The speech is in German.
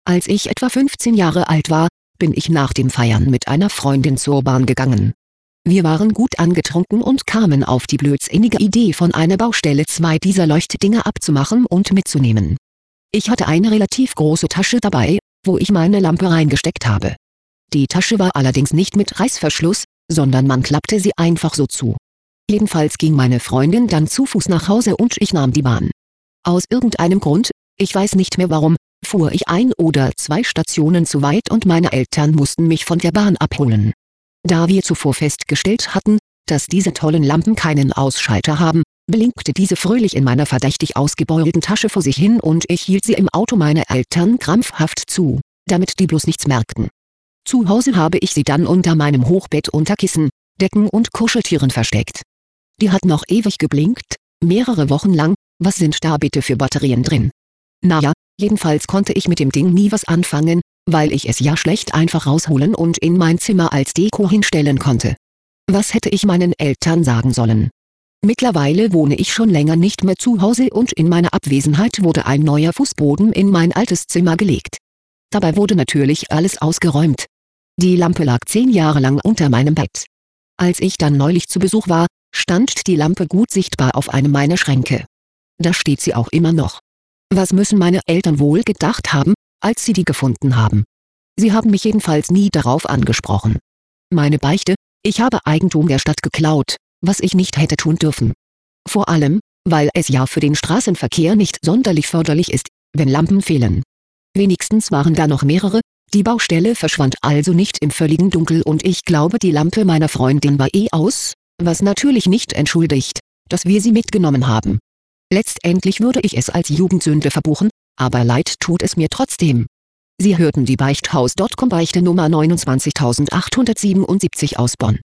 Als ich etwa 15 Jahre alt war, bin ich nach dem Feiern mit einer Freundin zur Bahn gegangen. Wir waren gut angetrunken und kamen auf die blödsinnige Idee, von einer Baustelle 2 dieser Leuchtdinger abzumachen und mitzunehmen. Ich hatte eine relativ große Tasche dabei, wo ich meine Lampe reingesteckt habe. Die Tasche war allerdings nicht mit Reißverschluss, sondern man klappte sie einfach so zu. Jedenfalls ging meine Freundin dann zu Fuß nach Hause und ich nahm die Bahn. Aus irgendeinem Grund, ich weiß nicht mehr warum, fuhr ich 1 oder 2 Stationen zu weit und meine Eltern mussten mich von der Bahn abholen. Da wir zuvor festgestellt hatten, dass diese tollen Lampen keinen Ausschalter haben, blinkte diese fröhlich in meiner verdächtig ausgebeulten Tasche vor sich hin und ich hielt sie im Auto meiner Eltern krampfhaft zu, damit die bloß nichts merkten. Zu Hause habe ich sie dann unter meinem Hochbett unter Kissen, Decken und Kuscheltieren versteckt. Die hat noch ewig geblinkt, mehrere Wochen lang. Was sind da bitte für Batterien drin? Naja, jedenfalls konnte ich mit dem Ding nie was anfangen, weil ich es ja schlecht einfach rausholen und in mein Zimmer als Deko hinstellen konnte. Was hätte ich meinen Eltern sagen sollen? Mittlerweile wohne ich schon länger nicht mehr zu Hause und in meiner Abwesenheit wurde ein neuer Fußboden in mein altes Zimmer gelegt. Dabei wurde natürlich alles ausgeräumt. Die Lampe lag 10 Jahre lang unter meinem Bett. Als ich dann neulich zu Besuch war, stand die Lampe gut sichtbar auf einem meiner Schränke. Da steht sie auch immer noch. Was müssen meine Eltern wohl gedacht haben, als sie die gefunden haben? Sie haben mich jedenfalls nie darauf angesprochen. Meine Beichte: Ich habe Eigentum der Stadt geklaut, was ich nicht hätte tun dürfen. Vor allem, weil es ja für den Straßenverkehr nicht sonderlich förderlich ist, wenn Lampen fehlen. Wenigstens waren da noch mehrere, die Baustelle verschwand also nicht im völligen Dunkel und ich glaube, die Lampe meiner Freundin war aus, was natürlich nicht entschuldigt, dass wir sie mitgenommen haben. Letztendlich würde ich es als Jugendsünde verbuchen, aber leid tut es mir trotzdem. Sie hörten die Beichthaus.com Beichte Nummer 29877 aus Bonn.